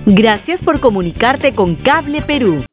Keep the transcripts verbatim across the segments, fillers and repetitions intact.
Gracias por comunicarte con Cable Perú.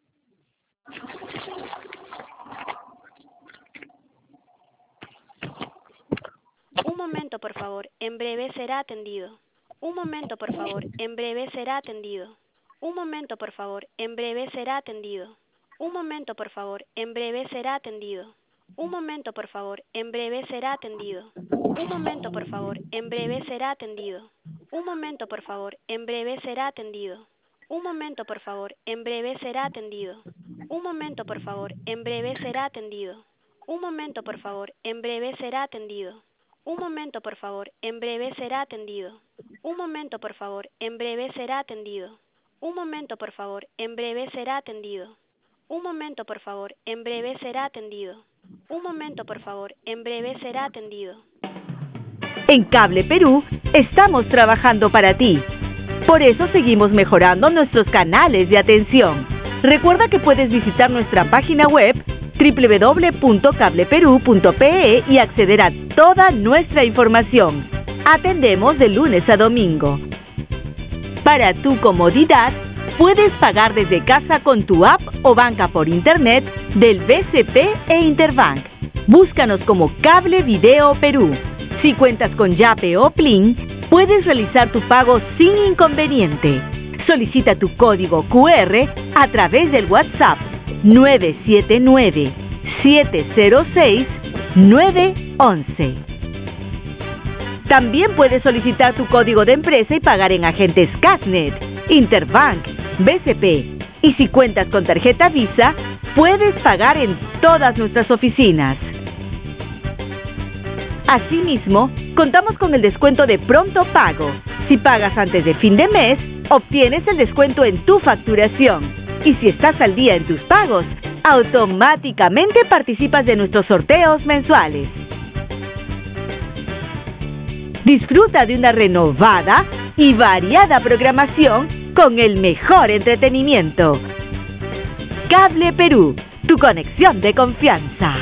Un momento, por favor. En breve será atendido. Un momento, por favor. En breve será atendido. Un momento, por favor. En breve será atendido. Un momento, por favor. En breve será atendido. Un momento, por favor. En breve será atendido. Un momento, por favor. En breve será atendido. Un momento, por favor. En breve será atendido. Un momento, por favor. En breve será atendido. Un momento, por favor. En breve será atendido. Un momento, por favor. En breve será atendido. Un momento, por favor. En breve será atendido. Un momento, por favor. En breve será atendido. Un momento, por favor. En breve será atendido. Un momento, por favor. En breve será atendido. Un momento, por favor. En breve será atendido. En Cable Perú estamos trabajando para ti. Por eso seguimos mejorando nuestros canales de atención. Recuerda que puedes visitar nuestra página web doble u doble u doble u punto cable perú punto pe e y acceder a toda nuestra información. Atendemos de lunes a domingo. Para tu comodidad, puedes pagar desde casa con tu app o banca por internet del B C P e Interbank. Búscanos como Cable Video Perú. Si cuentas con Yape o Plin, puedes realizar tu pago sin inconveniente. Solicita tu código cu erre a través del WhatsApp nueve siete nueve, siete cero seis, nueve once. También puedes solicitar tu código de empresa y pagar en agentes Casnet, Interbank, B C P. Y si cuentas con tarjeta Visa, puedes pagar en todas nuestras oficinas. Asimismo, contamos con el descuento de pronto pago. Si pagas antes de fin de mes, obtienes el descuento en tu facturación. Y si estás al día en tus pagos, automáticamente participas de nuestros sorteos mensuales. Disfruta de una renovada y variada programación con el mejor entretenimiento. Cable Perú, tu conexión de confianza.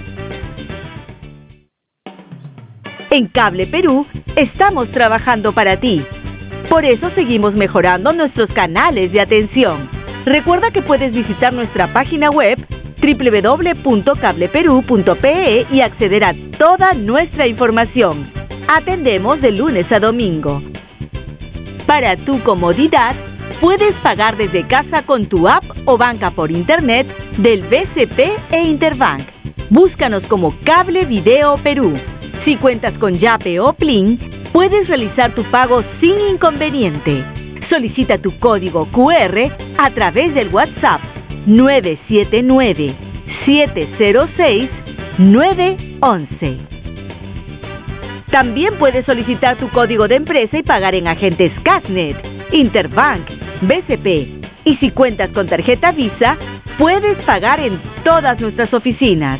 En Cable Perú estamos trabajando para ti. Por eso seguimos mejorando nuestros canales de atención. Recuerda que puedes visitar nuestra página web doble u doble u doble u punto cable perú punto pe e y acceder a toda nuestra información. Atendemos de lunes a domingo. Para tu comodidad, puedes pagar desde casa con tu app o banca por internet del B C P e Interbank. Búscanos como Cable Video Perú. Si cuentas con Yape o Plin, puedes realizar tu pago sin inconveniente. Solicita tu código cu erre a través del WhatsApp nueve siete nueve, siete cero seis, nueve once. También puedes solicitar tu código de empresa y pagar en agentes Casnet, Interbank, B C P. Y si cuentas con tarjeta Visa, puedes pagar en todas nuestras oficinas.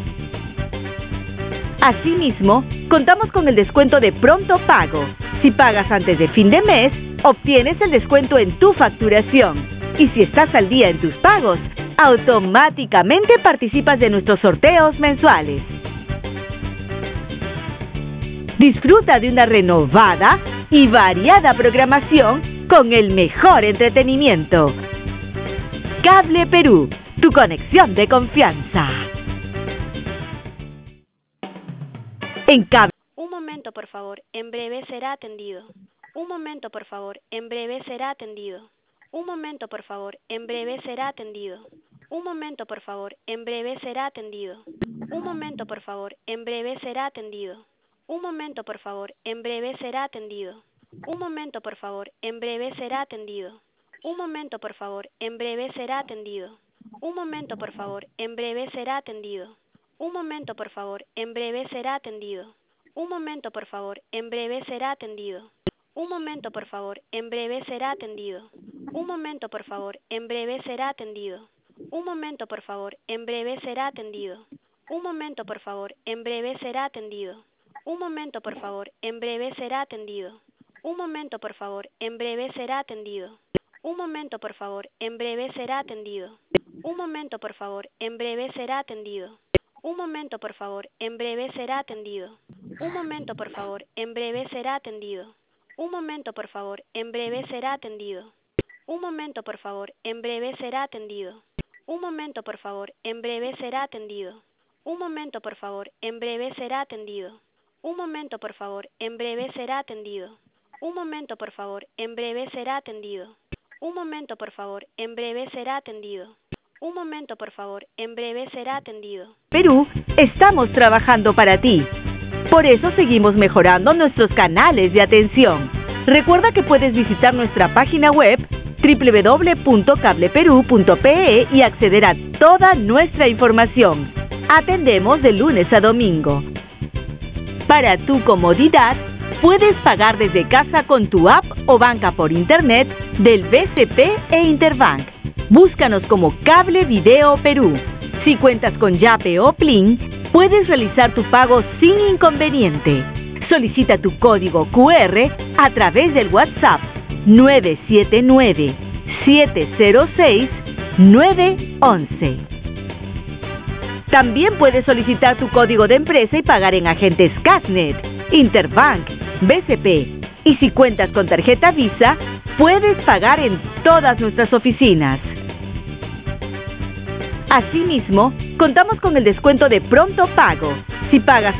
Asimismo, contamos con el descuento de pronto pago. Si pagas antes de fin de mes, obtienes el descuento en tu facturación. Y si estás al día en tus pagos, automáticamente participas de nuestros sorteos mensuales. Disfruta de una renovada y variada programación con el mejor entretenimiento. Cable Perú, tu conexión de confianza. En Cable. Un momento, por favor. En breve será atendido. Un momento, por favor. En breve será atendido. Un momento, por favor. En breve será atendido. Un momento, por favor. En breve será atendido. Un momento, por favor. En breve será atendido. Un momento, por favor. En breve será atendido. Un momento, por favor. En breve será atendido. Un momento, por favor. En breve será atendido. Un momento, por favor. En breve será atendido. Un momento, por favor. En breve será atendido. Un momento, por favor. En breve será atendido. Un momento, por favor. En breve será atendido. Un momento, por favor. En breve será atendido. Un momento, por favor. En breve será atendido. Un momento, por favor. En breve será atendido. Un momento, por favor. En breve será atendido. Un momento, por favor. En breve será atendido. Un momento, por favor. En breve será atendido. Un momento, por favor. En breve será atendido. Un momento, por favor. En breve será atendido. Un momento, por favor. En breve será atendido. Un momento, por favor. En breve será atendido. Un momento, por favor, en breve será atendido. Un momento, por favor, en breve será atendido. Un momento, por favor, en breve será atendido. Un momento, por favor, en breve será atendido. Un momento, por favor, en breve será atendido. Un momento, por favor, en breve será atendido. Un momento, por favor, en breve será atendido. Perú, estamos trabajando para ti. Por eso seguimos mejorando nuestros canales de atención. Recuerda que puedes visitar nuestra página web doble u doble u doble u punto cable perú punto pe e y acceder a toda nuestra información. Atendemos de lunes a domingo. Para tu comodidad, puedes pagar desde casa con tu app o banca por internet del B C P e Interbank. Búscanos como Cable Video Perú. Si cuentas con Yape o Plin, puedes realizar tu pago sin inconveniente. Solicita tu código cu erre a través del WhatsApp nueve siete nueve, siete cero seis, nueve once. También puedes solicitar tu código de empresa y pagar en agentes Casnet, Interbank, B C P. Y si cuentas con tarjeta Visa, puedes pagar en todas nuestras oficinas. Asimismo, contamos con el descuento de Pronto Pago. Si pagas